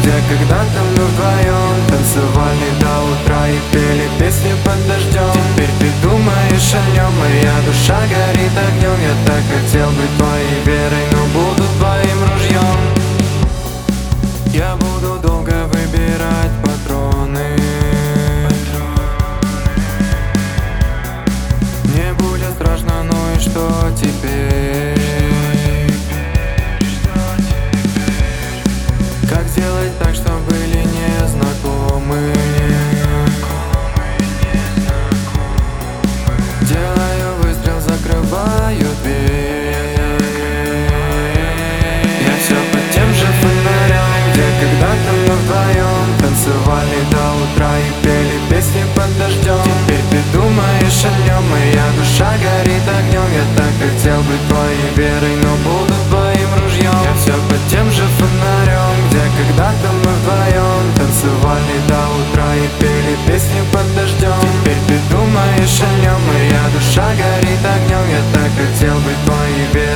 где когда-то мы вдвоем танцевали до утра и пели песни под дождем. Теперь ты думаешь о нем, моя душа горит огнем. Я так хотел быть твоей верой, но буду твоим ружьем. Я буду долго выбирать патроны. Мне будет страшно, ну и что теперь? Как сделать так, чтобы были незнакомы? Делаю выстрел, закрываю дверь. Я все под тем же фонарем, где когда-то мы вдвоем танцевали до утра и пели песни под дождем. Теперь ты думаешь о нем, моя душа горит огнем. Я так хотел быть твоей верой, но буду твоим ружьем. Я все под тем же фонарем, где когда-то мы вдвоем танцевали до утра и пели песни под дождем. Теперь ты думаешь о нем, моя душа горит огнем. Я так хотел быть твоей верой.